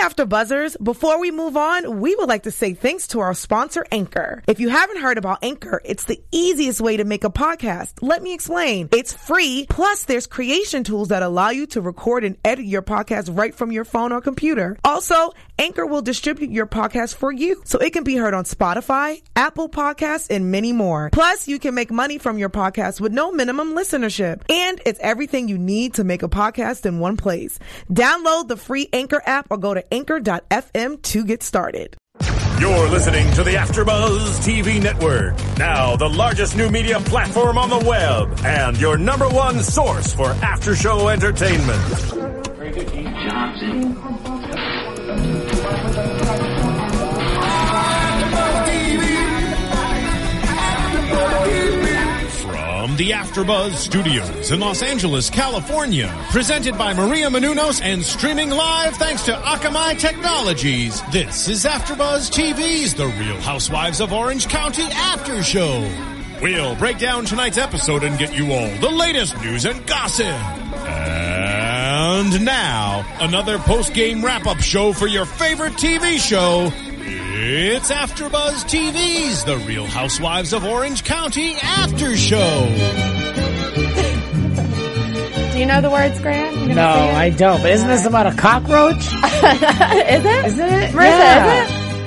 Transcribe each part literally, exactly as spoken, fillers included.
After Buzzers, before we move on, we would like to say thanks to our sponsor, Anchor. If you haven't heard about Anchor, it's the easiest way to make a podcast. Let me explain. It's free, plus there's creation tools that allow you to record and edit your podcast right from your phone or computer. Also, Anchor will distribute your podcast for you, so it can be heard on Spotify, Apple Podcasts, and many more. Plus, you can make money from your podcast with no minimum listenership. And it's everything you need to make a podcast in one place. Download the free Anchor app or go to anchor dot f m to get started. You're listening to the AfterBuzz T V Network, now the largest new media platform on the web and your number one source for after-show entertainment. Johnson. From the AfterBuzz Studios in Los Angeles, California, presented by Maria Menounos and streaming live thanks to Akamai Technologies, this is AfterBuzz T V's The Real Housewives of Orange County After Show. We'll break down tonight's episode and get you all the latest news and gossip. And now, another post-game wrap-up show for your favorite T V show. It's AfterBuzz T V's The Real Housewives of Orange County After Show. Do you know the words, Grant? No, I don't. But isn't this about a cockroach? Is it? Isn't it? Marissa, yeah. is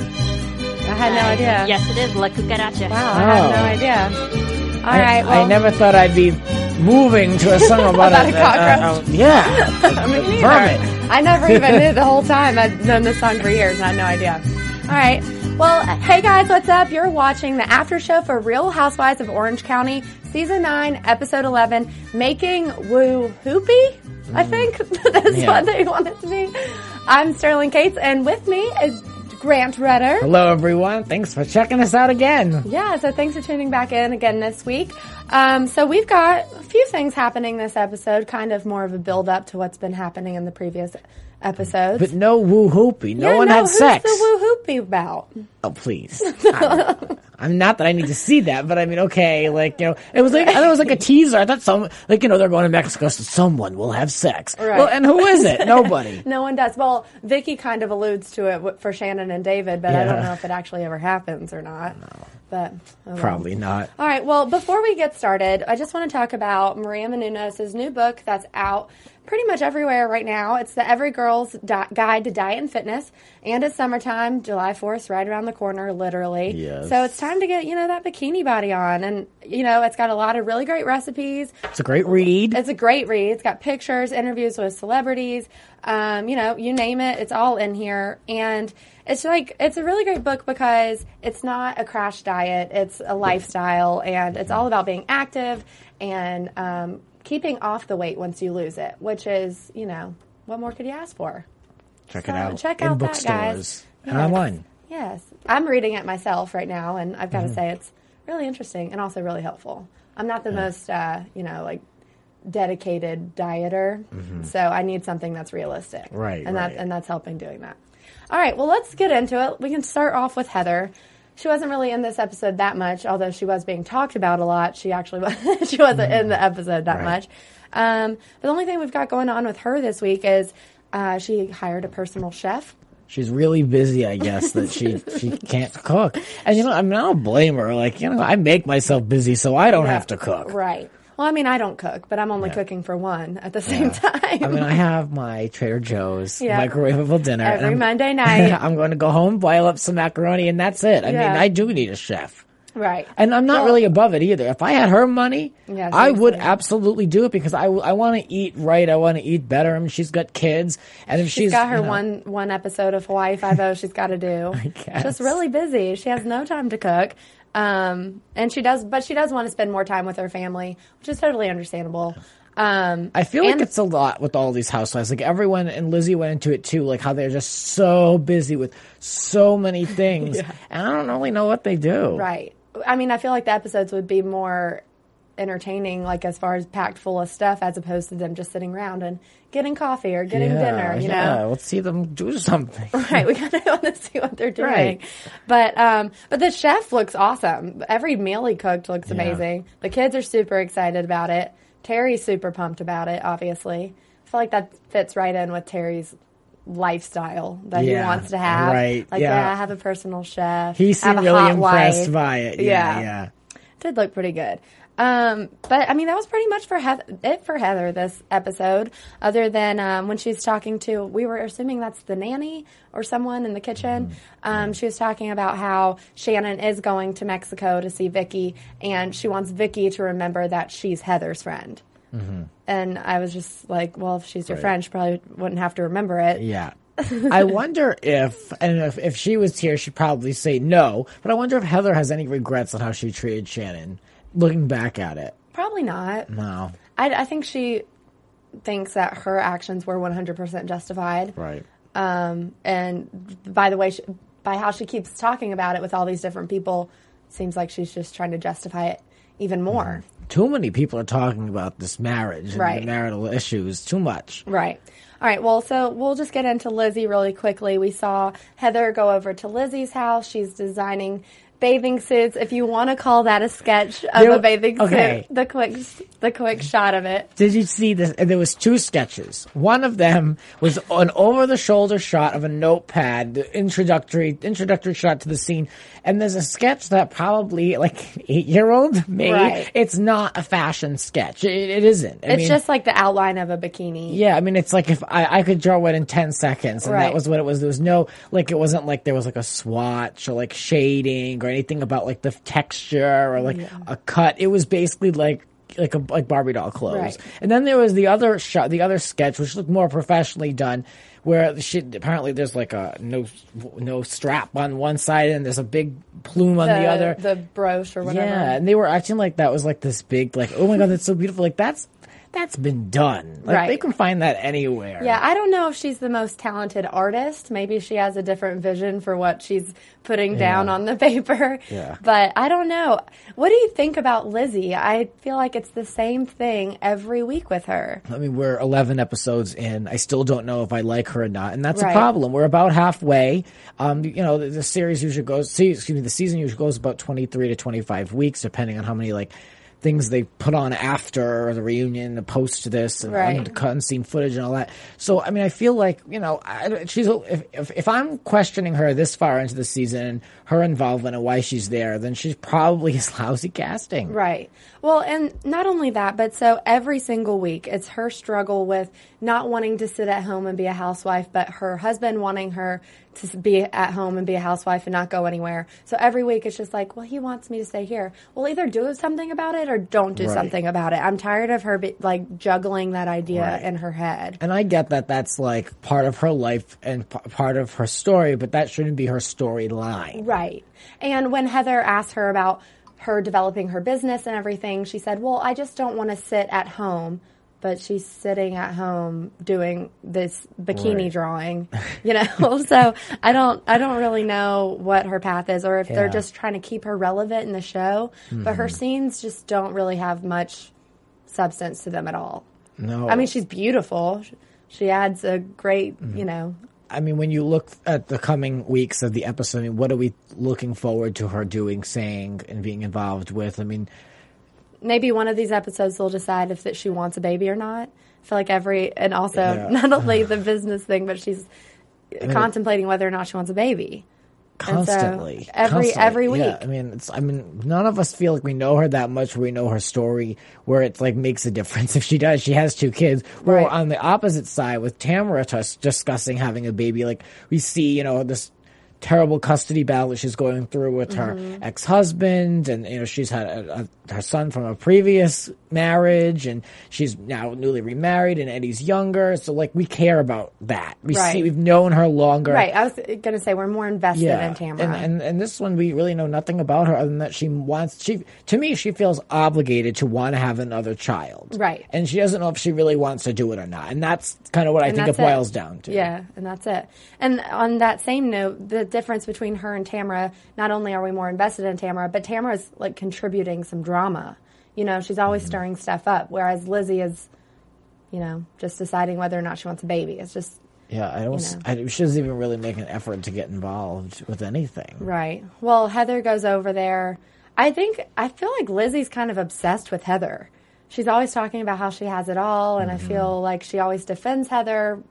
it? I had no idea. Yes, it is. La Cucaracha. Wow, I Oh. had no idea. All I, right, well. I never thought I'd be moving to a song about, About a, a cockroach? Uh, uh, yeah. Me neither. Vermin. I never even knew the whole time. I've known this song for years and I had no idea. All right. Well, hey guys, what's up? You're watching the after show for Real Housewives of Orange County, Season nine, Episode eleven, Making Woo Hoopy, I think. That's Yeah. what they want it to be. I'm Sterling Cates, and with me is Grant Redder. Hello, everyone. Thanks for checking us out again. Yeah, so thanks for tuning back in again this week. Um, so we've got a few things happening this episode, kind of more of a build-up to what's been happening in the previous episodes. But no woo hoopy. No yeah, one no, had who's sex. the woo hoopy about? Oh, please. I'm, I'm not that I need to see that, but I mean, okay, like, you know, it was like, I thought it was like a teaser. I thought some, like, you know, they're going to Mexico, so someone will have sex. Right. Well, and who is it? Nobody. No one does. Well, Vicky kind of alludes to it w- for Shannon and David, but I don't Yeah. know if it actually ever happens or not. No. But oh well. Probably not. All right. Well, before we get started, I just want to talk about Maria Menounos' new book that's out pretty much everywhere right now. It's the Every Girl's Di- Guide to Diet and Fitness, and it's summertime. July fourth, right around the corner, literally. Yes. So it's time to get, you know, that bikini body on, and you know, it's got a lot of really great recipes. It's a great read. It's a great read. It's got pictures, interviews with celebrities, um, you know, you name it, it's all in here. And it's like, it's a really great book because it's not a crash diet, it's a lifestyle, and it's all about being active and um, keeping off the weight once you lose it, which is, you know, what more could you ask for? Check So, it out. check in out that, bookstores guys. and Yes. online. Yes. I'm reading it myself right now, and I've got to Mm-hmm. say it's really interesting and also really helpful. I'm not the most, uh, you know, like, dedicated dieter, so I need something that's realistic. Right, and right. that and that's helping doing that. All right, well, let's get into it. We can start off with Heather. She wasn't really in this episode that much, although she was being talked about a lot. She actually was, she wasn't in the episode that Right. much. Um, but the only thing we've got going on with her this week is uh, she hired a personal chef. She's really busy, I guess, that she she can't cook. And, you know, I mean, I don't blame her. Like, you know, I make myself busy so I don't Yeah. have to cook. Right. Well, I mean, I don't cook, but I'm only Yeah. cooking for one at the same time. I mean, I have my Trader Joe's Yeah. microwavable dinner. Every and I'm- Monday night. I'm going to go home, boil up some macaroni, and that's it. I Yeah. mean, I do need a chef. Right. And I'm not Well- really above it either. If I had her money, Yeah, I would seriously. absolutely do it because I, I want to eat right. I want to eat better. I mean, she's got kids. And if She's she's got her you know, one one episode of Hawaii Five-O she's got to do. I guess. Just really busy. She has no time to cook. Um, and she does, but she does want to spend more time with her family, which is totally understandable. Um, I feel like and- it's a lot with all these housewives. Like everyone, and Lizzie went into it too, like how they're just so busy with so many things. And I don't really know what they do. Right. I mean, I feel like the episodes would be more entertaining, like as far as packed full of stuff, as opposed to them just sitting around and getting coffee or getting Yeah, dinner, you yeah. know? Let's see them do something. Right, we kind of want to see what they're doing. Right. But um, but the chef looks awesome. Every meal he cooked looks Yeah. amazing. The kids are super excited about it. Terry's super pumped about it, obviously. I feel like that fits right in with Terry's lifestyle that Yeah, he wants to have. right, Like, yeah. yeah, have a personal chef. He have seemed a really hot impressed wife. by it. Yeah, Yeah. yeah. Did look pretty good. Um, but I mean, that was pretty much for Heath- it for Heather this episode. Other than um, when she's talking to, we were assuming that's the nanny or someone in the kitchen. Um, she was talking about how Shannon is going to Mexico to see Vicky, and she wants Vicky to remember that she's Heather's friend. Mm-hmm. And I was just like, well, if she's your friend, she probably wouldn't have to remember it. Yeah. I wonder if, and if, if she was here, she'd probably say no, but I wonder if Heather has any regrets on how she treated Shannon, looking back at it. Probably not. No. I, I think she thinks that her actions were one hundred percent justified. Right. Um, and by the way, she, by how she keeps talking about it with all these different people, seems like she's just trying to justify it even more. Too many people are talking about this marriage and Right. the marital issues. Too much. Right. All right. Well, so we'll just get into Lizzie really quickly. We saw Heather go over to Lizzie's house. She's designing bathing suits. If you want to call that a sketch of There- a bathing okay. suit, the quick, the quick shot of it. Did you see this? There was two sketches. One of them was an over-the-shoulder shot of a notepad, the introductory introductory shot to the scene. And there's a sketch that probably like eight-year-old made. Right. It's not a fashion sketch. It, it isn't. I It's mean, just like the outline of a bikini. yeah, I mean, it's like if I, I could draw it in ten seconds, and Right. that was what it was. There was no, like, it wasn't like there was like a swatch or like shading or anything about like the texture or like a cut. It was basically like, like a, like Barbie doll clothes. Right. And then there was the other shot, the other sketch, which looked more professionally done, where she, apparently there's like a no, no strap on one side and there's a big plume on the, the other. the brooch or whatever. Yeah, and they were acting like that was like this big, like, oh my god, that's so beautiful. Like that's that's been done. Like Right. they can find that anywhere. Yeah, I don't know if she's the most talented artist. Maybe she has a different vision for what she's putting down Yeah. on the paper. Yeah. But I don't know. What do you think about Lizzie? I feel like it's the same thing every week with her. I mean, we're eleven episodes in. I still don't know if I like her or not, and that's Right. a problem. We're about halfway. Um, you know, the, the series usually goes. See, excuse me, the season usually goes about twenty-three to twenty-five weeks, depending on how many like things they put on after the reunion, the post to this, and Right. uncut unseen footage and all that. So, I mean, I feel like you know, I, she's if, if if I'm questioning her this far into the season and her involvement and why she's there, then she's probably is lousy casting. Right. Well, and not only that, but so every single week, it's her struggle with not wanting to sit at home and be a housewife, but her husband wanting her to be at home and be a housewife and not go anywhere. So every week, it's just like, well, he wants me to stay here. Well, either do something about it or don't do Right. something about it. I'm tired of her be, like juggling that idea Right. in her head. And I get that that's like part of her life and p- part of her story, but that shouldn't be her storyline. Right. And when Heather asked her about her developing her business and everything, she said, well, I just don't want to sit at home. But she's sitting at home doing this bikini Right. drawing, you know? So I don't, I don't really know what her path is or if they're Yeah. just trying to keep her relevant in the show. But her scenes just don't really have much substance to them at all. No. I mean, she's beautiful. She adds a great, you know, I mean, when you look at the coming weeks of the episode, I mean, what are we looking forward to her doing, saying, and being involved with? I mean, maybe one of these episodes they'll decide if that she wants a baby or not. I feel like every, and also Yeah. not only the business thing, but she's contemplating whether or not she wants a baby. And so constantly, every constantly. every week. Yeah, I mean, it's. I mean, none of us feel like we know her that much. Where we know her story, where it like makes a difference. If she does, she has two kids. Where Right. on the opposite side, with Tamara tus- discussing having a baby, like we see, you know, this terrible custody battle that she's going through with her Mm-hmm. ex-husband, and you know she's had a, a, her son from a previous marriage, and she's now newly remarried, and Eddie's younger. So like we care about that. We Right. see we've known her longer. Right. I was going to say we're more invested in Tamara. And, and and this one we really know nothing about her other than that she wants she to me she feels obligated to want to have another child. Right. And she doesn't know if she really wants to do it or not. And that's kind of what I And think it that's boils down to. Yeah, and that's it. And on that same note, the difference between her and Tamara, not only are we more invested in Tamara, but Tamara's like contributing some drama. You know, she's always Mm-hmm. stirring stuff up, whereas Lizzie is, you know, just deciding whether or not she wants a baby. It's just Yeah, I don't You s know. I, she doesn't even really make an effort to get involved with anything. right. Well, Heather goes over there. I think I feel like Lizzie's kind of obsessed with Heather. She's always talking about how she has it all, and Mm-hmm. I feel like she always defends Heather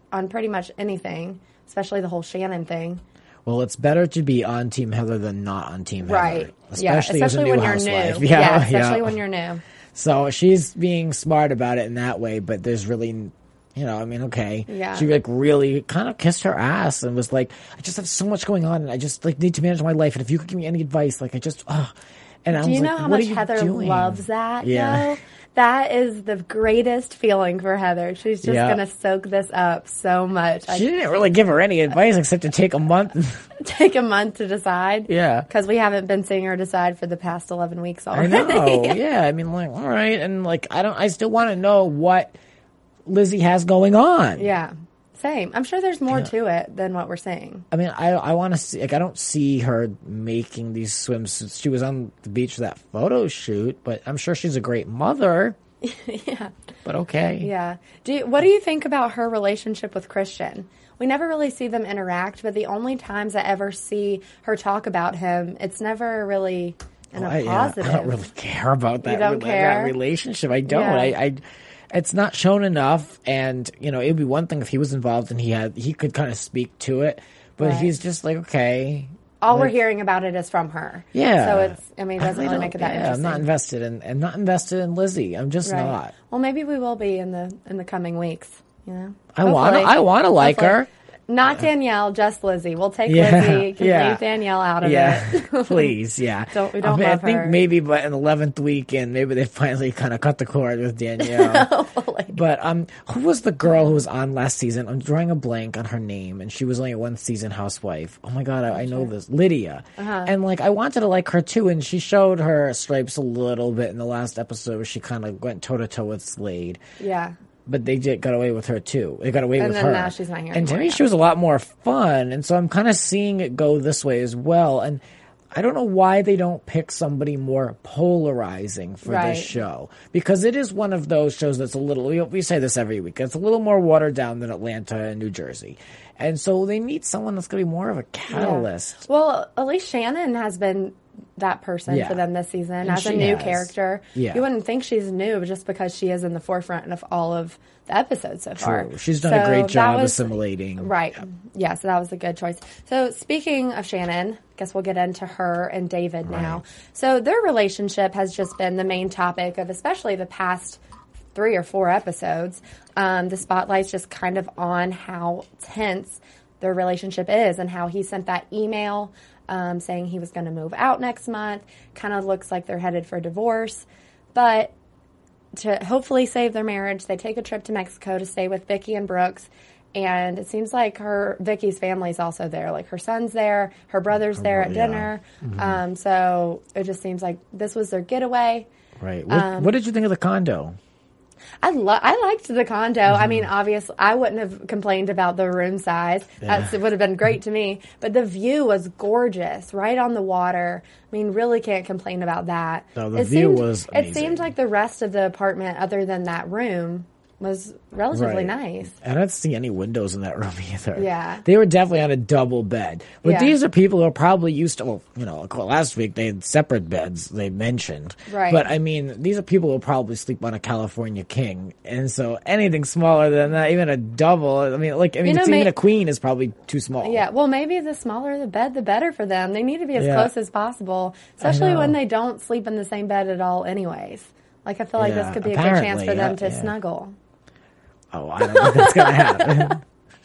on pretty much anything, especially the whole Shannon thing. Well, it's better to be on Team Heather than not on Team Heather. Right. Especially, yeah, especially as a new when you're housewife. new. Yeah, yeah especially yeah. when you're new. So she's being smart about it in that way, but there's really, you know, I mean, okay. Yeah. She like really kind of kissed her ass and was like, I just have so much going on and I just like need to manage my life. And if you could give me any advice, like I just, oh. And I Do was you know like, how what much are you Heather doing? loves that? Yeah. Though? That is the greatest feeling for Heather. She's just Yeah. going to soak this up so much. I She didn't really give her any advice except to take a month. take a month to decide. Yeah. Because we haven't been seeing her decide for the past eleven weeks I already. know. Yeah. I mean, like, all right. And like, I don't, I still want to know what Lizzie has going on. Yeah. Same. I'm sure there's more to it than what we're saying. I mean, I I want to see, like, I don't see her making these swimsuits. She was on the beach for that photo shoot, but I'm sure she's a great mother. yeah. But okay. Yeah. Do you, what do you think about her relationship with Christian? We never really see them interact, but the only times I ever see her talk about him, it's never really in Well, a I, yeah, positive. I don't really care about that, You don't rela- care? that relationship. I don't. Yeah. I, I, it's not shown enough. And, you know, it'd be one thing if he was involved and he had, he could kind of speak to it, but Right. he's just like, okay. All we're like, hearing about it is from her. Yeah. So it's, I mean, it doesn't I really don't- make it that yeah, interesting. I'm not invested in, and not invested in Lizzie. I'm just Right. not. Well, maybe we will be in the in the coming weeks. You know, I want to, Hopefully. I want to like Hopefully. her. Not Danielle, just Lizzie. We'll take Yeah, Lizzie. Can yeah. leave Danielle out of Yeah, it. please, yeah. Don't- we don't I, mean, love I think her. maybe, but in the eleventh weekend, maybe they finally kind of cut the cord with Danielle. Hopefully. But um, who was the girl who was on last season? I'm drawing a blank on her name, and she was only a one season housewife. Oh my god, I, I know this, Lydia. Uh-huh. And like, I wanted to like her too, and she showed her stripes a little bit in the last episode, where she kind of went toe to toe with Slade. Yeah. But they did got away with her too. They got away And with then her. now she's not here And to anymore, me, yeah. she was a lot more fun. And so I'm kind of seeing it go this way as well. And I don't know why they don't pick somebody more polarizing for Right. this show, because it is one of those shows that's a little. We, we say this every week. It's a little more watered down than Atlanta and New Jersey, and so they need someone that's going to be more of a catalyst. Well, at least Shannon has been that person Yeah. for them this season And as a she new has. character. Yeah. You wouldn't think she's new just because she is in the forefront of all of the episodes so far. True. She's done a So great that job was- assimilating. Right. Yeah, so that was a good choice. So speaking of Shannon, guess we'll get into her and David now. So their relationship has just been the main topic of especially the past three or four episodes. Um, the spotlight's just kind of on how tense their relationship is and how he sent that email um, saying he was going to move out next month. Kind of looks like they're headed for divorce. But to hopefully save their marriage, they take a trip to Mexico to stay with Vicky and Brooks. And it seems like her Vicky's family's also there. Like her son's there, her brother's there at yeah. dinner. Um, so it just seems like this was their getaway. Right. What, Um, what did you think of the condo? I lo- I liked the condo. I mean, obviously, I wouldn't have complained about the room size. That's, it would have been great to me. But the view was gorgeous, right on the water. I mean, really can't complain about that. No, the it view seemed, was It amazing. seemed like the rest of the apartment, other than that room, was relatively Right. nice. I don't see any windows in that room either. Yeah. They were definitely on a double bed. But Yeah. these are people who are probably used to, well, you know, last week they had separate beds, they mentioned. Right. But I mean, these are people who probably sleep on a California king. And so anything smaller than that, even a double, I mean, like, I mean, You know, it's may- even a queen is probably too small. Yeah, well, maybe the smaller the bed, the better for them. They need to be as Yeah. close as possible, especially know. when they don't sleep in the same bed at all anyways. Like, I feel like Yeah, this could be a good apparently, chance for them yeah, to yeah. snuggle. Oh, I don't think that's going to happen.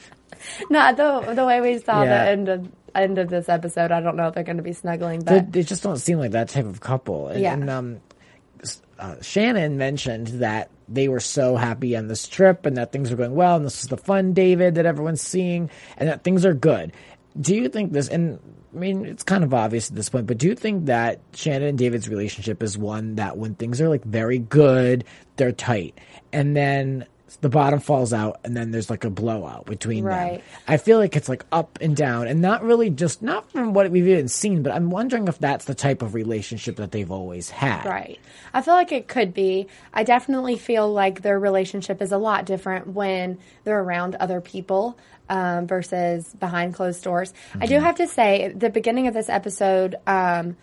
Not the the way we saw Yeah. the end of end of this episode. I don't know if they're going to be snuggling, they, but they just don't seem like that type of couple. And, Yeah. and um, uh, Shannon mentioned that they were so happy on this trip and that things were going well and this is the fun David that everyone's seeing and that things are good. Do you think this, and I mean, it's kind of obvious at this point, but do you think that Shannon and David's relationship is one that when things are like very good, they're tight, and then the bottom falls out and then there's like a blowout between Right. them? I feel like it's like up and down and not really just, not from what we've even seen, but I'm wondering if that's the type of relationship that they've always had. right. I feel like it could be. I definitely feel like their relationship is a lot different when they're around other people um, versus behind closed doors. I do have to say, at the beginning of this episode, um,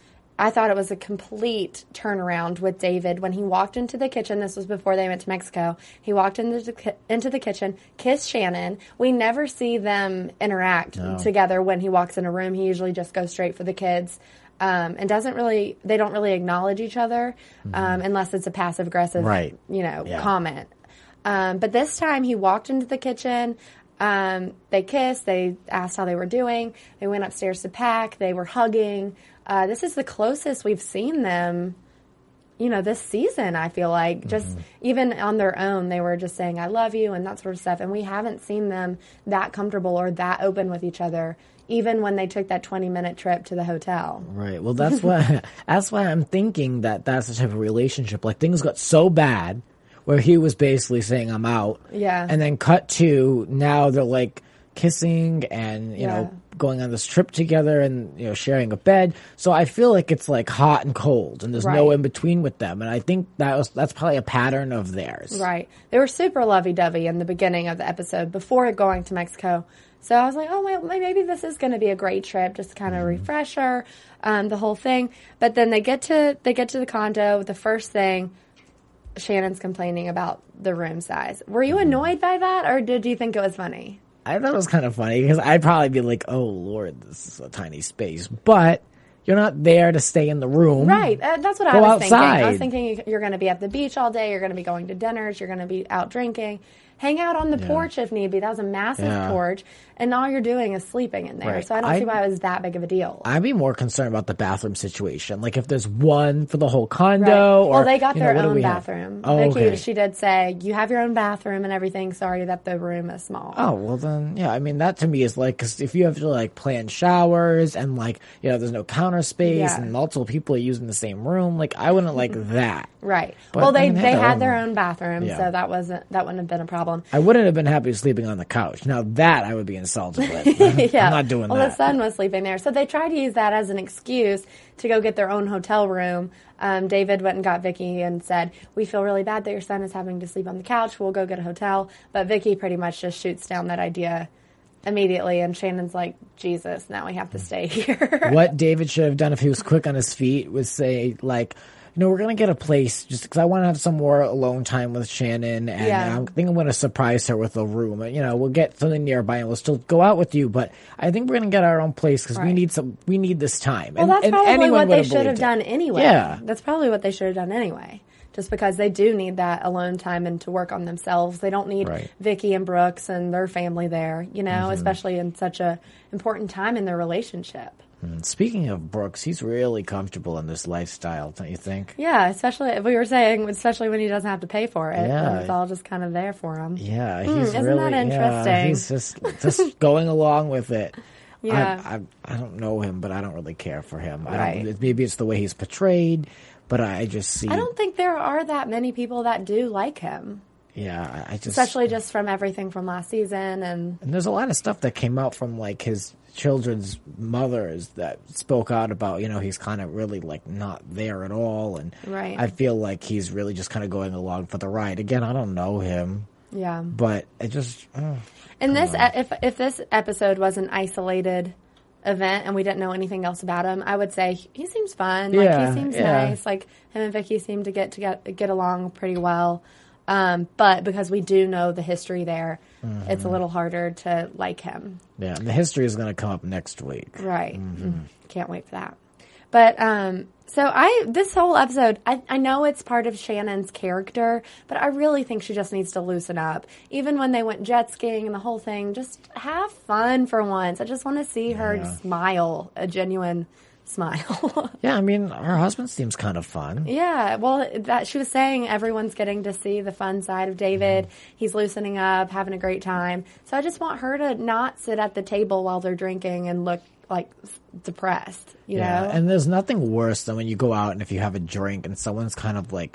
I thought it was a complete turnaround with David when he walked into the kitchen. This was before they went to Mexico. He walked into the, ki- into the kitchen, kissed Shannon. We never see them interact No. together when he walks in a room. He usually just goes straight for the kids. Um, and doesn't really, they don't really acknowledge each other um, unless it's a passive aggressive, Right. you know, Yeah. comment. Um, but this time he walked into the kitchen. Um, they kissed. They asked how they were doing. They went upstairs to pack. They were hugging. Uh, this is the closest we've seen them, you know, this season, I feel like. Just Mm-hmm. even on their own, they were just saying, I love you and that sort of stuff. And we haven't seen them that comfortable or that open with each other, even when they took that twenty-minute trip to the hotel. Right. Well, that's why that's why I'm thinking that that's the type of relationship. Like, things got so bad where he was basically saying, I'm out. Yeah. And then cut to now they're like kissing and, you Yeah. know, going on this trip together and, you know, sharing a bed. So I feel like it's like hot and cold and there's no Right. in between with them. And I think that was, that's probably a pattern of theirs. Right. They were super lovey-dovey in the beginning of the episode before going to Mexico. So I was like, oh, well, maybe this is going to be a great trip, just kind of refresher, um, the whole thing. But then they get to they get to the condo. The first thing, Shannon's complaining about the room size. Were you annoyed by that, or did you think it was funny? I thought it was kind of funny because I'd probably be like, oh, Lord, this is a tiny space. But you're not there to stay in the room. Right. Uh, that's what I Go was outside. thinking. I was thinking you- you're going to be at the beach all day. You're going to be going to dinners. You're going to be out drinking. Hang out on the Yeah. porch if need be. That was a massive Yeah. porch. And all you're doing is sleeping in there. Right. So I don't I- see why it was that big of a deal. I'd be more concerned about the bathroom situation. Like if there's one for the whole condo Right. or well, they got you know, their what do own we have? bathroom. Oh, Vicky, okay. she did say, you have your own bathroom and everything. Sorry that the room is small. Oh, well then, yeah, I mean, that to me is like, cause if you have to like plan showers and like, you know, there's no counter space Yeah. and multiple people are using the same room, like I wouldn't like that. Right. But, well, I they, mean, they they have their had own their room. own bathroom, Yeah. so that wasn't that wouldn't have been a problem. I wouldn't have been happy sleeping on the couch. Now that I would be insulted with. Yeah. I'm not doing well, that. the son was sleeping there. So they tried to use that as an excuse to go get their own hotel room. Um, David went and got Vicky and said, we feel really bad that your son is having to sleep on the couch. We'll go get a hotel. But Vicky pretty much just shoots down that idea immediately. And Shannon's like, Jesus, now we have to stay here. What David should have done if he was quick on his feet was say, like, you know, we're going to get a place just because I want to have some more alone time with Shannon. And Yeah. I think I'm going to surprise her with a room. You know, we'll get something nearby and we'll still go out with you. But I think we're going to get our own place because we Right. need some, we need this time. Well, and, that's and probably anyone what would they should have believed it. done anyway. Yeah. That's probably what they should have done anyway. Just because they do need that alone time and to work on themselves. They don't need Right. Vicky and Brooks and their family there, you know, Mm-hmm. especially in such a important time in their relationship. And speaking of Brooks, he's really comfortable in this lifestyle, don't you think? Yeah, especially we were saying, especially when he doesn't have to pay for it. Yeah. And it's all just kind of there for him. Yeah, Hmm, he's isn't really that yeah, interesting? he's just just going along with it. Yeah. I, I I don't know him, but I don't really care for him. I Right. don't, maybe it's the way he's portrayed, but I just see. I don't think there are that many people that do like him, Yeah, I I just especially just from everything from last season. And and there's a lot of stuff that came out from like his children's mothers that spoke out about, you know, he's kind of really like not there at all, and Right. I feel like he's really just kind of going along for the ride. Again, I don't know him, yeah. but it just. Oh. And this, if if this episode was an isolated event and we didn't know anything else about him, I would say he seems fun. Like Yeah, he seems yeah. nice. Like him and Vicky seem to get to get get along pretty well. Um, but because we do know the history there, it's a little harder to like him. Yeah, and the history is going to come up next week. Right. Mm, can't wait for that. But um, so I this whole episode, I, I know it's part of Shannon's character, but I really think she just needs to loosen up. Even when they went jet skiing and the whole thing, just have fun for once. I just want to see her Yeah. smile, a genuine smile. Yeah, I mean, her husband seems kind of fun. Yeah, well, that she was saying everyone's getting to see the fun side of David. He's loosening up, having a great time. So I just want her to not sit at the table while they're drinking and look like depressed, you Yeah, know? and there's nothing worse than when you go out and if you have a drink and someone's kind of like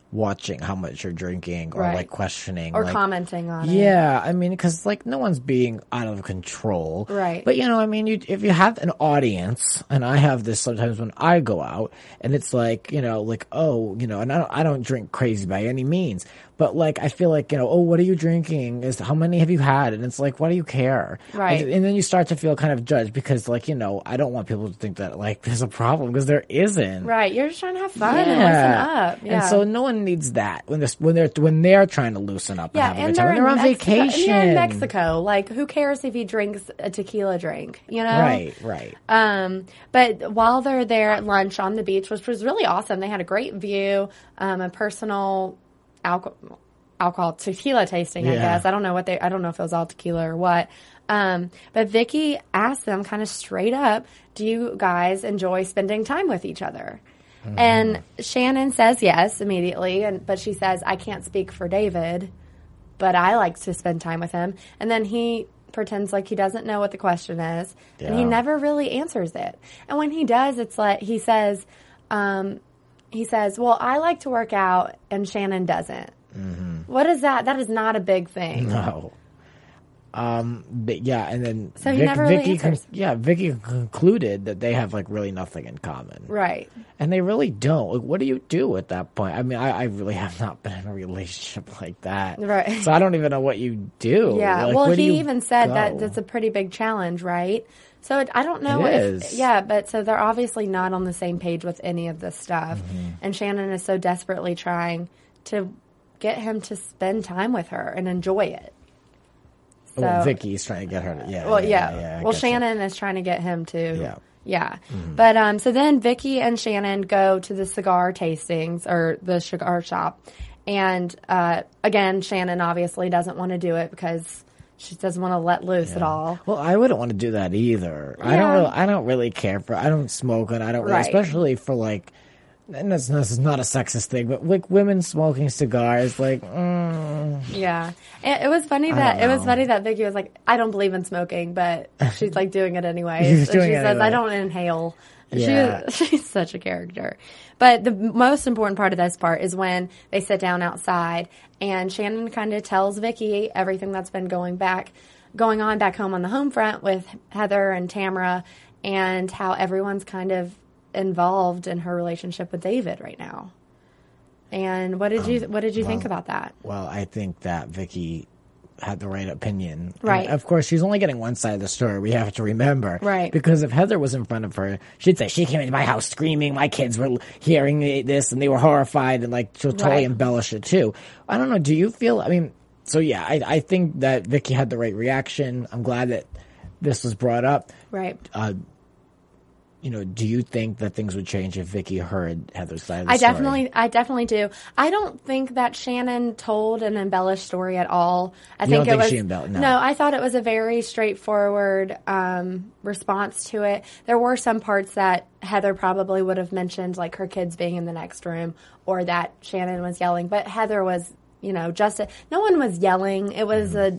watching how much you're drinking or Right. like questioning Or like, commenting on it. yeah, I mean, because like no one's being out of control, Right. But you know, I mean, you, if you have an audience, and I have this sometimes when I go out, and it's like, you know, like oh, you know, and I don't, I don't drink crazy by any means, but like I feel like you know, oh, what are you drinking? Is how many have you had? And it's like, why do you care? Right. And, and then you start to feel kind of judged because like you know, I don't want people to think that like there's a problem because there isn't. Right. You're just trying to have fun and listen up. Yeah. And so no one needs that when they're when they're when they're trying to loosen up Yeah, and have a and good time. they're, When they're in on Mexico, vacation. And they're in Mexico. Like, who cares if he drinks a tequila drink? You know, Right, right. Um, but while they're there at lunch on the beach, which was really awesome, they had a great view, um, a personal alcohol, alcohol tequila tasting. I Yeah. guess I don't know what they. I don't know if it was all tequila or what. Um, but Vicky asked them kind of straight up, "Do you guys enjoy spending time with each other?" Mm-hmm. And Shannon says yes immediately, and but she says, "I can't speak for David, but I like to spend time with him." And then he pretends like he doesn't know what the question is, and he Yeah. never really answers it. And when he does, it's like he says, um, he says, "Well, I like to work out, and Shannon doesn't." Mm-hmm. What is that? That is not a big thing. No. Um. But yeah, and then So he never really Vicky, con- answers. yeah, Vicky concluded that they have like really nothing in common, Right. and they really don't. Like, what do you do at that point? I mean, I, I really have not been in a relationship like that, Right. So I don't even know what you do. Yeah. Like, well, where do he you even said go? that that's a pretty big challenge, right? So it, I don't know It if is. yeah, but so they're obviously not on the same page with any of this stuff, Mm-hmm. and Shannon is so desperately trying to get him to spend time with her and enjoy it. So, Well, Vicky's trying to get her. To, yeah. well, yeah. yeah. yeah, I well, gotcha. Shannon is trying to get him to. Yeah. Yeah. But um, so then Vicky and Shannon go to the cigar tastings or the cigar shop, and uh, again, Shannon obviously doesn't want to do it because she doesn't want to let loose at all. Well, I wouldn't want to do that either. I Yeah. don't. Really, I don't really care for. I don't smoke, and I don't really, Right. especially for like. And that's, this is not a sexist thing, but like women smoking cigars, like, mm, Yeah, it, it was funny that it was know. funny that Vicky was like, "I don't believe in smoking," but she's like doing it anyways. She's And doing she it says, anyway. "I don't inhale." Yeah. She, she's such a character. But the most important part of this part is when they sit down outside, and Shannon kind of tells Vicky everything that's been going back, going on back home on the home front with Heather and Tamara, and how everyone's kind of involved in her relationship with David right now. And what did you what did you think about that? well, I think that Vicky had the right opinion. Right. And of course, she's only getting one side of the story. We have to remember. Right. Because if Heather was in front of her, she'd say, she came into my house screaming. My kids were hearing this and they were horrified, and like she'll totally Right. embellish it too. I don't know. Do you feel, I mean, so yeah, I, I think that Vicky had the right reaction. I'm glad that this was brought up. Right. Uh, you know, do you think that things would change if Vicky heard Heather's side of the I story? definitely, I definitely do. I don't think that Shannon told an embellished story at all. I You think don't it think was she embell- no. I thought it was a very straightforward um, response to it. There were some parts that Heather probably would have mentioned, like her kids being in the next room, or that Shannon was yelling. But Heather was, you know, just a, no one was yelling. It was a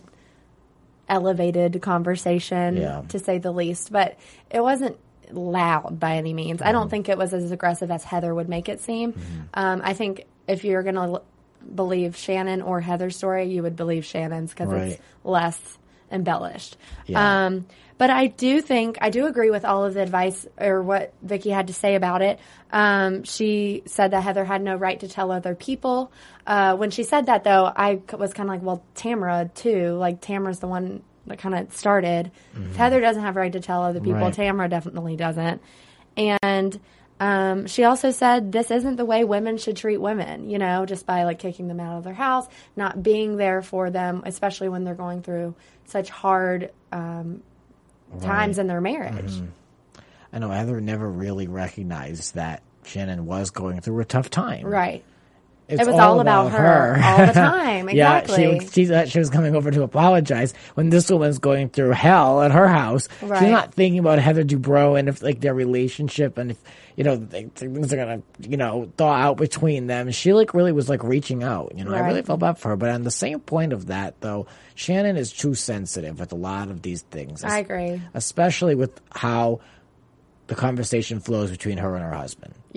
elevated conversation, Yeah. to say the least. But it wasn't loud by any means. I don't think it was as aggressive as Heather would make it seem. Um, I think if you're going to l- believe Shannon or Heather's story, you would believe Shannon's because Right. it's less embellished. Yeah. Um, but I do think, I do agree with all of the advice or what Vicky had to say about it. Um, she said that Heather had no right to tell other people. Uh, when she said that, though, I c- was kind of like, well, Tamara, too. Like, Tamara's the one that kind of started. If Heather doesn't have a right to tell other people, Right. Tamara definitely doesn't. And um, she also said this isn't the way women should treat women, you know, just by like kicking them out of their house, not being there for them, especially when they're going through such hard um, times in their marriage. I know Heather never really recognized that Shannon was going through a tough time. Right. It's It was all about her all the time. Yeah, Exactly. she, she thought she was coming over to apologize when this woman's going through hell at her house. Right. She's not thinking about Heather Dubrow and if like their relationship and if you know they, things are gonna you know thaw out between them. She like really was like reaching out. You know, I Right. really felt bad for her. But on the same point of that, though, Shannon is too sensitive with a lot of these things. I agree. especially with how the conversation flows between her and her husband. Yeah.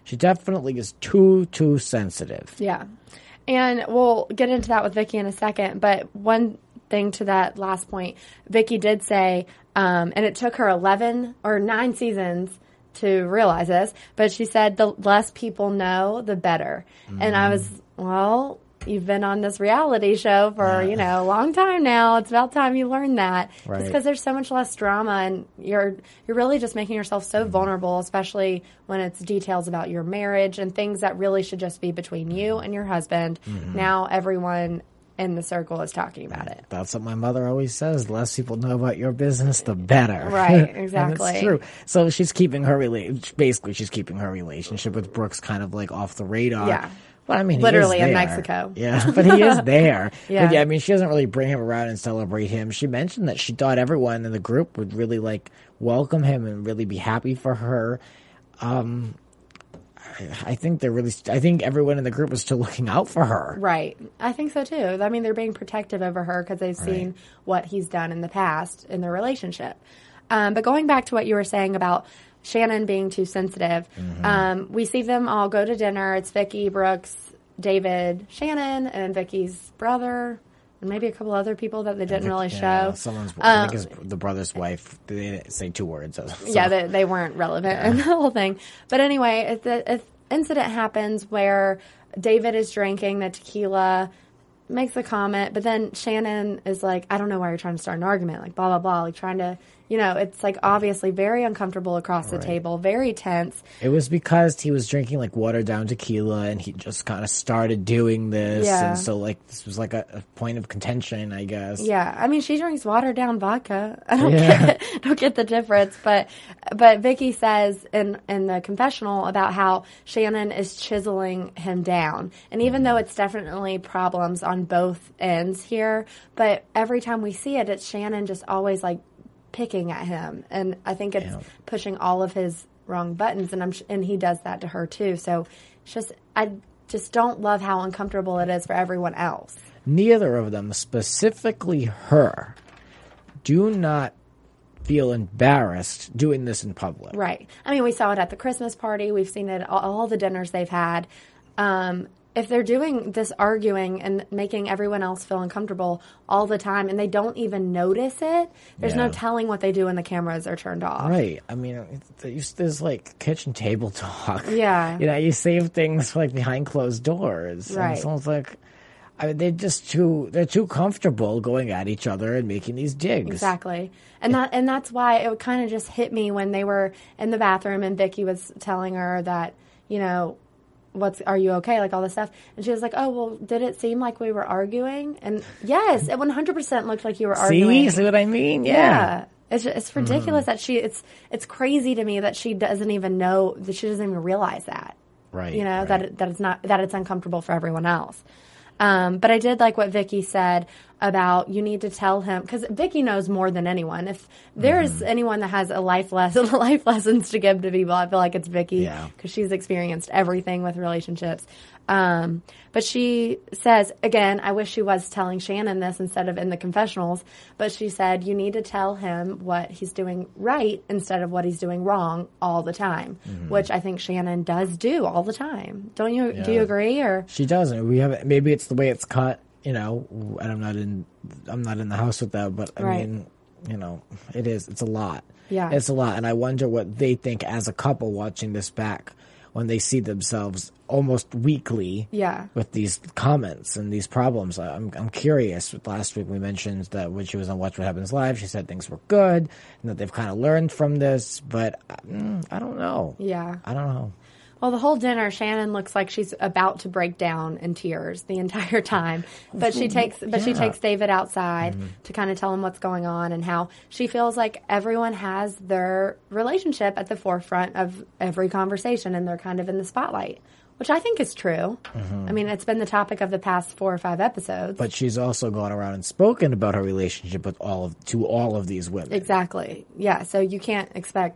She definitely is too, too sensitive. Yeah. And we'll get into that with Vicky in a second. But one thing to that last point, Vicky did say, um, and it took her eleven or nine seasons to realize this, but she said the less people know, the better. Mm-hmm. And I was, well, you've been on this reality show for, yeah. you know, a long time now. It's about time you learn that. Right. It's because there's so much less drama, and you're you're really just making yourself so mm-hmm. vulnerable, especially when it's details about your marriage and things that really should just be between you and your husband. Mm-hmm. Now everyone in the circle is talking about it. That's what my mother always says. The less people know about your business, the better. Right, exactly. And it's true. So she's keeping her rela- basically she's keeping her relationship with Brooks kind of like off the radar. Yeah. But I mean, literally he is in there. Mexico. Yeah, but he is there. yeah. But yeah, I mean, she doesn't really bring him around and celebrate him. She mentioned that she thought everyone in the group would really like welcome him and really be happy for her. Um, I think they're really. I think everyone in the group is still looking out for her. Right. I think so too. I mean, they're being protective over her because they've Right. seen what he's done in the past in their relationship. Um, but going back to what you were saying about Shannon being too sensitive, mm-hmm. um, we see them all go to dinner. It's Vicky, Brooks, David, Shannon, and Vicky's brother, and maybe a couple other people that they didn't really yeah, show. Someone's, um, I think it's the brother's wife. They didn't say two words. So. Yeah, they, they weren't relevant yeah. in the whole thing. But anyway, the incident happens where David is drinking the tequila, makes a comment, but then Shannon is like, I don't know why you're trying to start an argument, like blah, blah, blah, like trying to, you know, it's like obviously very uncomfortable across the Right. table, very tense. It was because he was drinking like watered down tequila and he just kind of started doing this. Yeah. And so like this was like a, a point of contention, I guess. Yeah. I mean, she drinks watered down vodka. I don't Yeah. get don't get the difference. But but Vicky says in, in the confessional about how Shannon is chiseling him down. And even mm. though it's definitely problems on both ends here, but every time we see it, it's Shannon just always like picking at him, and I think it's yeah. pushing all of his wrong buttons, and I'm sh- and he does that to her too. So it's just I just don't love how uncomfortable it is for everyone else. Neither of them, specifically her, do not feel embarrassed doing this in public. Right. I mean, we saw it at the Christmas party. We've seen it at all, all the dinners they've had. Um, if they're doing this arguing and making everyone else feel uncomfortable all the time and they don't even notice it, there's yeah. no telling what they do when the cameras are turned off. Right. I mean, there's like kitchen table talk. Yeah. You know, you save things like behind closed doors. Right. And it's almost like, I mean, they're just too, they're too comfortable going at each other and making these digs. Exactly. And that, and that's why it kind of just hit me when they were in the bathroom and Vicky was telling her that, you know, what's, are you okay? Like all this stuff. And she was like, oh, well, did it seem like we were arguing? And yes, it one hundred percent looked like you were arguing. See, see what I mean? Yeah. yeah. It's just, it's ridiculous mm. that she, it's, it's crazy to me that she doesn't even know, that she doesn't even realize that. Right. You know, right. that, it, that it's not, that it's uncomfortable for everyone else. Um, but I did like what Vicky said about you need to tell him, because Vicky knows more than anyone. If there's mm-hmm. anyone that has a life lesson, life lessons to give to people, I feel like it's Vicky, yeah. because she's experienced everything with relationships. Um, but she says, again, I wish she was telling Shannon this instead of in the confessionals, but she said, you need to tell him what he's doing right instead of what he's doing wrong all the time, mm-hmm. which I think Shannon does do all the time. Don't you, yeah. do you agree? Or she doesn't. We have, maybe it's the way it's cut, you know, and I'm not in, I'm not in the house with that, but I right. mean, you know, it is, it's a lot. Yeah. It's a lot. And I wonder what they think as a couple watching this back when they see themselves almost weekly yeah. with these comments and these problems. I'm I'm curious. Last week we mentioned that when she was on Watch What Happens Live, she said things were good and that they've kind of learned from this, but mm, I don't know. Yeah. I don't know. Well, the whole dinner, Shannon looks like she's about to break down in tears the entire time. But she takes, but yeah. she takes David outside mm-hmm. to kind of tell him what's going on and how she feels like everyone has their relationship at the forefront of every conversation and they're kind of in the spotlight, which I think is true. Mm-hmm. I mean, it's been the topic of the past four or five episodes. But she's also gone around and spoken about her relationship with all of to all of these women. Exactly. Yeah. So you can't expect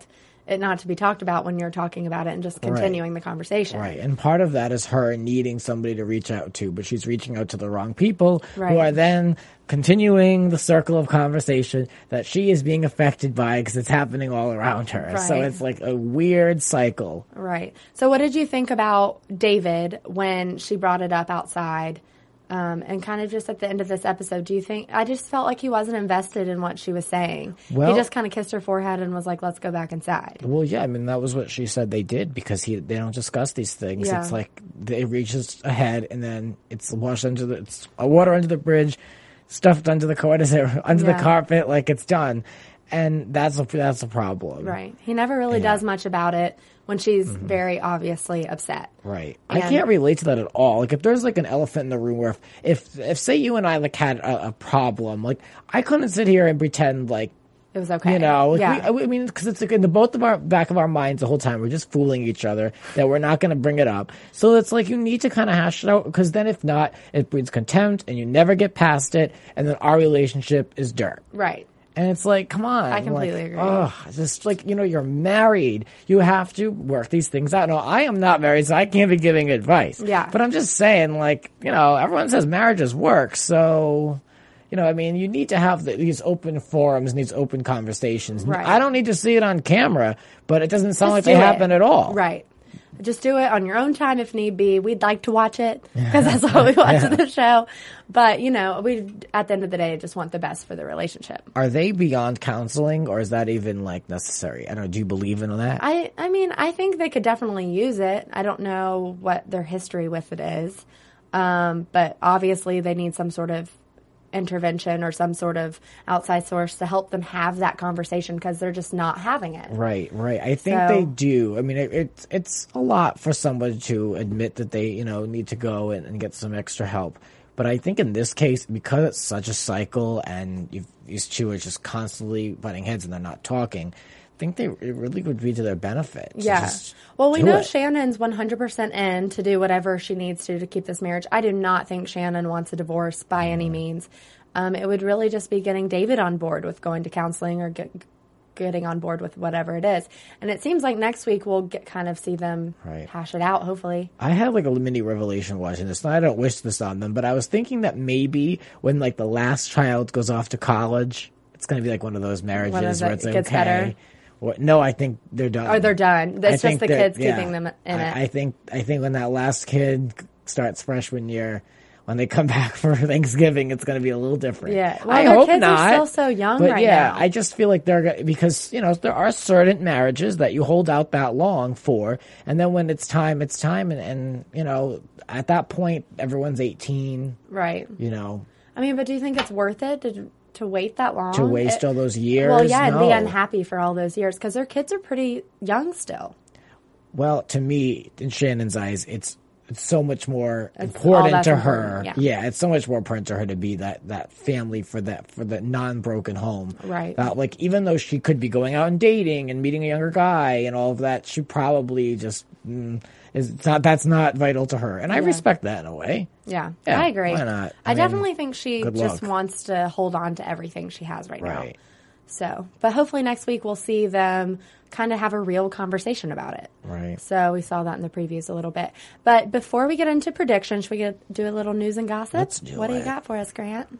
it not to be talked about when you're talking about it and just continuing Right. the conversation. Right. And part of that is her needing somebody to reach out to, but she's reaching out to the wrong people Right. who are then continuing the circle of conversation that she is being affected by because it's happening all around her. So Right. it's like a weird cycle. Right. So what did you think about David when she brought it up outside? Um, and kind of just at the end of this episode, do you think, I just felt like he wasn't invested in what she was saying. Well- he just kind of kissed her forehead and was like, let's go back inside. Well, yeah, I mean, that was what she said they did because he they don't discuss these things. Yeah. It's like it reaches ahead and then it's washed under the, it's water under the bridge, stuffed under the, what is it, under Yeah. the carpet, like it's done. And that's a, that's a problem. Right. He never really Yeah. does much about it when she's very obviously upset. Right. I And- can't relate to that at all. Like if there's like an elephant in the room where if, if, if say you and I like had a, a problem, like I couldn't sit here and pretend like, It was okay. you know, like, yeah. we, I mean, because it's like in the both of our back of our minds the whole time. We're just fooling each other that we're not going to bring it up. So it's like you need to kind of hash it out because then if not, it breeds contempt and you never get past it, and then our relationship is dirt. right. And it's like, come on. I completely like, agree. Ugh, it's just like, you know, you're married. You have to work these things out. No, I am not married, so I can't be giving advice. Yeah. But I'm just saying, like, you know, everyone says marriages work, so, you know, I mean, you need to have the, these open forums and these open conversations. Right. I don't need to see it on camera, but it doesn't sound Just like they do it. happen at all. Right. Just do it on your own time if need be. We'd like to watch it because that's why we watch Yeah. the show. But, you know, we at the end of the day just want the best for the relationship. Are they beyond counseling, or is that even, like, necessary? I don't know. Do you believe in that? I, I mean, I think they could definitely use it. I don't know what their history with it is. Um, but obviously they need some sort of intervention or some sort of outside source to help them have that conversation because they're just not having it. Right, right. I think So- they do. I mean, it, it's it's a lot for someone to admit that they, you know, need to go and, and get some extra help. But I think in this case, because it's such a cycle and you've, these two are just constantly butting heads and they're not talking, I think they it really would be to their benefit. to Yeah. just Well, we do know it. Shannon's one hundred percent in to do whatever she needs to to keep this marriage. I do not think Shannon wants a divorce by Mm. any means. Um, it would really just be getting David on board with going to counseling or get, getting on board with whatever it is. And it seems like next week we'll get kind of see them Right. hash it out, hopefully. I had like a mini revelation watching this, and I don't wish this on them, but I was thinking that maybe when like the last child goes off to college, it's going to be like one of those marriages One of the- where it's it like, gets okay. better. What, no, I think they're done. Or they're done. It's I just think the that- kids yeah. keeping them in I, it. I think I think when that last kid starts freshman year, when they come back for Thanksgiving, it's going to be a little different. Yeah. Well, I their hope kids are not. still so young but right yeah, now. I just feel like they're gonna, because you know there are certain marriages that you hold out that long for, and then when it's time, it's time, and, and you know at that point everyone's eighteen. Right. You know, I mean, but do you think it's worth it to to wait that long? to waste It- all those years. Well, yeah, and be No. unhappy for all those years because their kids are pretty young still. Well, to me, in Shannon's eyes, it's it's so much more It's- all important that's to important, her. yeah. it's so much more important to her to be that that family for that for the non-broken home. Right. That, like, even though she could be going out and dating and meeting a younger guy and all of that, she probably just mm, is it's not. That's not vital to her, and I respect that in a way. Yeah, Yeah, I agree. why not? I, I mean, definitely think she good just luck. wants to hold on to everything she has right, now. Right. So, but hopefully next week we'll see them kind of have a real conversation about it. Right. So we saw that in the previews a little bit. But before we get into predictions, should we get, do a little news and gossip? Let's do what do you it. got for us, Grant?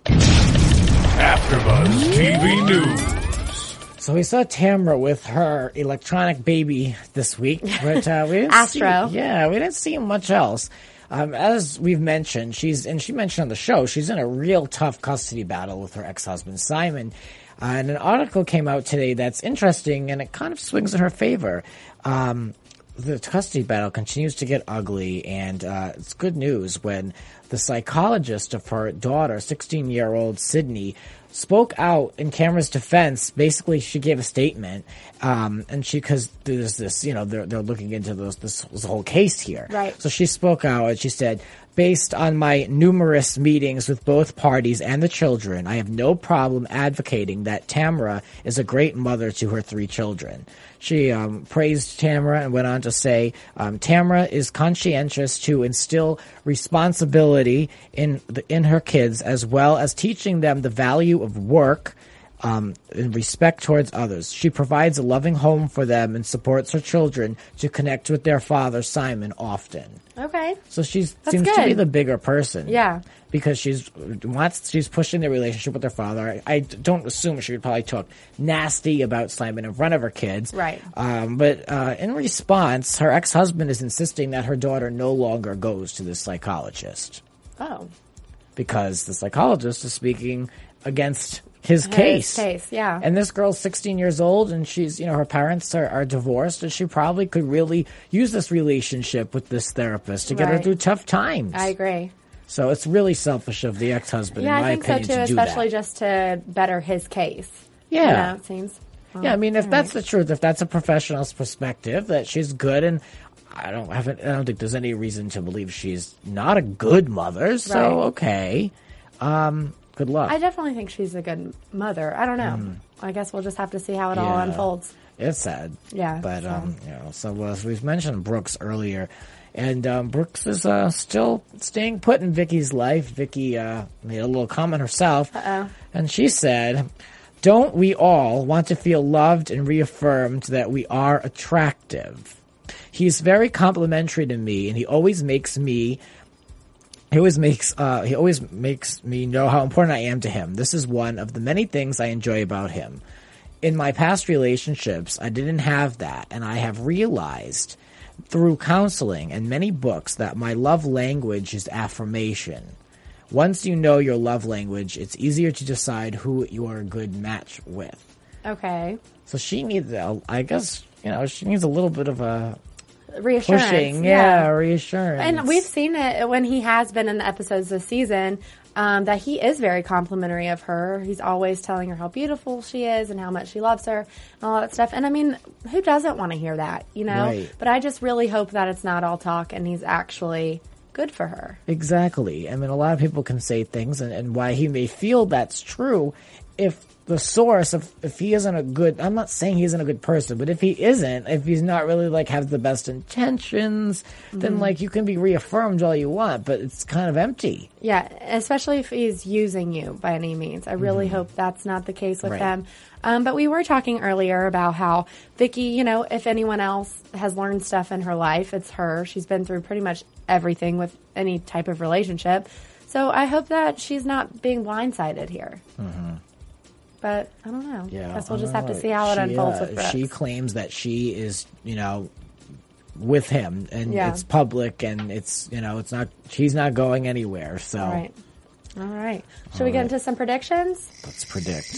AfterBuzz T V News. So we saw Tamra with her electronic baby this week, but uh, we didn't Astro. see. Yeah, we didn't see much else. Um, as we've mentioned, she's and she mentioned on the show, she's in a real tough custody battle with her ex-husband Simon. Uh, and an article came out today that's interesting, and it kind of swings in her favor. Um, the custody battle continues to get ugly, and uh, it's good news when the psychologist of her daughter, sixteen-year-old Sydney, spoke out in Tamra's defense. Basically, she gave a statement, um, and she, because there's this, you know, they're they're looking into this, this this whole case here. Right. So she spoke out and she said, "Based on my numerous meetings with both parties and the children, I have no problem advocating that Tamra is a great mother to her three children." She um, praised Tamra and went on to say, um, "Tamra is conscientious to instill responsibility in the, in her kids, as well as teaching them the value of work, um, and respect towards others. She provides a loving home for them and supports her children to connect with their father, Simon, often. Okay. So she seems good. to be the bigger person. Yeah. Because she's wants she's pushing the relationship with her father. I, I don't assume she would probably talk nasty about Simon in front of her kids. Right. Um, but uh, in response, her ex-husband is insisting that her daughter no longer goes to the psychologist. Oh. Because the psychologist is speaking against his His case. case, yeah. And this girl's sixteen years old, and she's, you know, her parents are, are divorced, and she probably could really use this relationship with this therapist to get her Right. through tough times. I agree. So it's really selfish of the ex-husband, Yeah, in my I think so opinion, too, to do especially that. just to better his case. Yeah. You know, it seems. Yeah, I mean, if that's the truth, if that's a professional's perspective, that she's good, and I don't have, I don't think there's any reason to believe she's not a good mother. So Right. okay, um, good luck. I definitely think she's a good mother. I don't know. I guess we'll just have to see how it all Yeah. unfolds. It's sad. Yeah, But, so. um, you know, so uh, we've mentioned Brooks earlier, and um, Brooks is uh, still staying put in Vicky's life. Vicky uh, made a little comment herself, Uh-oh. and she said, "Don't we all want to feel loved and reaffirmed that we are attractive? He's very complimentary to me, and he always makes me He always makes uh, he always makes me know how important I am to him. This is one of the many things I enjoy about him. In my past relationships, I didn't have that, and I have realized through counseling and many books that my love language is affirmation. Once you know your love language, it's easier to decide who you are a good match with." Okay. So she needs, a- I guess, you know, she needs a little bit of a Reassurance. pushing, yeah, reassurance. And we've seen it when he has been in the episodes this season, um, that he is very complimentary of her. He's always telling her how beautiful she is and how much she loves her and all that stuff. And I mean, who doesn't want to hear that, you know? Right. But I just really hope that it's not all talk and he's actually good for her. Exactly. I mean, a lot of people can say things, and, and why he may feel that's true, if the source, if, if he isn't a good, I'm not saying he isn't a good person, but if he isn't, if he's not really, like, has the best intentions, then, like, you can be reaffirmed all you want, but it's kind of empty. Yeah, especially if he's using you by any means. I really hope that's not the case with Right. them. Um, but we were talking earlier about how Vicky, you know, if anyone else has learned stuff in her life, it's her. She's been through pretty much everything with any type of relationship. So I hope that she's not being blindsided here. Mm-hmm. But I don't know. Yeah. Guess we'll I just don't have to know. see how it She, unfolds uh, with Brooks. She claims that she is, you know, with him, and Yeah. it's public, and it's, you know, it's not, she's not going anywhere, so All right. All right. Should we get into some predictions? let's predict.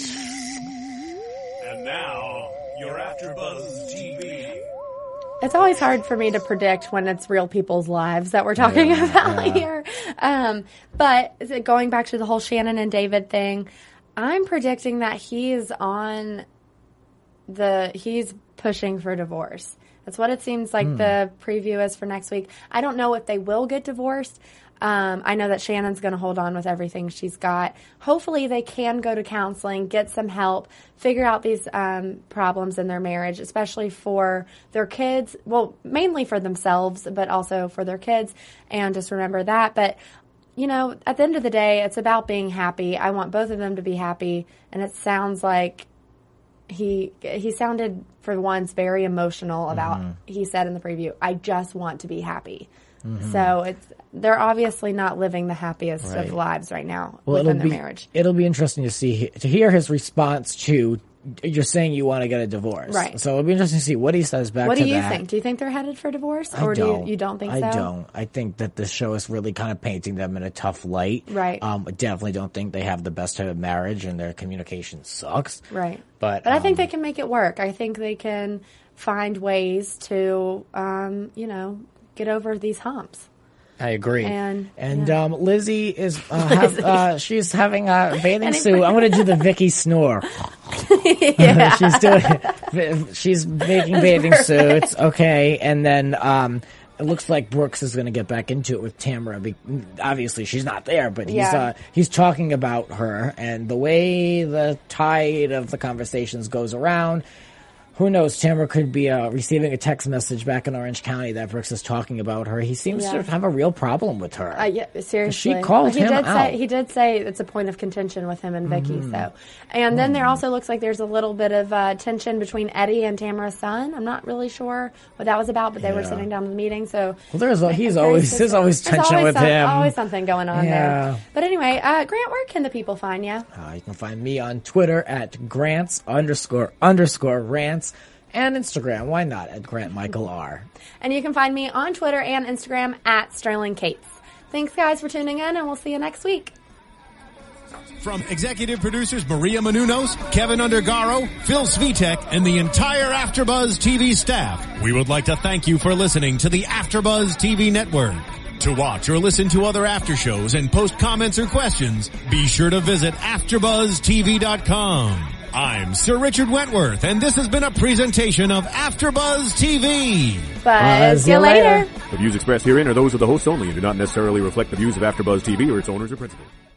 And now, your AfterBuzz T V. It's always hard for me to predict when it's real people's lives that we're talking about here. Um, but is it going back to the whole Shannon and David thing, I'm predicting that he's on the, he's pushing for divorce. That's what it seems like the preview is for next week. I don't know if they will get divorced. Um, I know that Shannon's going to hold on with everything she's got. Hopefully they can go to counseling, get some help, figure out these um, problems in their marriage, especially for their kids. Well, mainly for themselves, but also for their kids. And just remember that. But, you know, at the end of the day, it's about being happy. I want both of them to be happy. And it sounds like he he sounded, for once, very emotional about, Mm-hmm. he said in the preview, I just want to be happy. So it's they're obviously not living the happiest Right. of lives right now Well, within it'll their be marriage. it'll be interesting to see to hear his response to you're saying you want to get a divorce, Right. So it'll be interesting to see what he says back What to do you that. think? Do you think they're headed for divorce, I or do don't. you, you don't think I so? don't. I think that the show is really kind of painting them in a tough light. Right. Um, I definitely don't think they have the best type of marriage, and their communication sucks. Right. But But I think um, they can make it work. I think they can find ways to, um, you know, get over these humps. I agree. And- and yeah. um, Lizzie is uh, have, uh, she's having a bathing suit. I'm going to do the Vicky snore. Yeah. she's doing. She's making bathing suits. Okay, and then um, it looks like Brooks is going to get back into it with Tamara. Be- Obviously, she's not there, but he's Yeah. uh, he's talking about her, and the way the tide of the conversations goes around. who knows? Tamara could be uh, receiving a text message back in Orange County that Brooks is talking about her. He seems Yeah. to have a real problem with her. Uh, yeah, seriously. She called he him did out. Say, he did say it's a point of contention with him and Vicky. Mm-hmm. So, and then there also looks like there's a little bit of uh, tension between Eddie and Tamara's son. I'm not really sure what that was about, but they were Yeah. sitting down in the meeting. So, Well, there's a- he's very always- there's suspicious. always There's tension always with him. Always something going on Yeah. there. But anyway, uh, Grant, where can the people find you? Uh, you can find me on Twitter at grants underscore underscore rants and Instagram. Why not at Grant Michael R. And you can find me on Twitter and Instagram at Sterling Cates. Thanks, guys, for tuning in, and we'll see you next week. From executive producers Maria Menounos, Kevin Undergaro, Phil Svitek, and the entire AfterBuzz T V staff, we would like to thank you for listening to the AfterBuzz T V network. To watch or listen to other after shows and post comments or questions, be sure to visit after buzz T V dot com. I'm Sir Richard Wentworth, and this has been a presentation of AfterBuzz T V. Buzz you later. The views expressed herein are those of the hosts only and do not necessarily reflect the views of AfterBuzz T V or its owners or principals.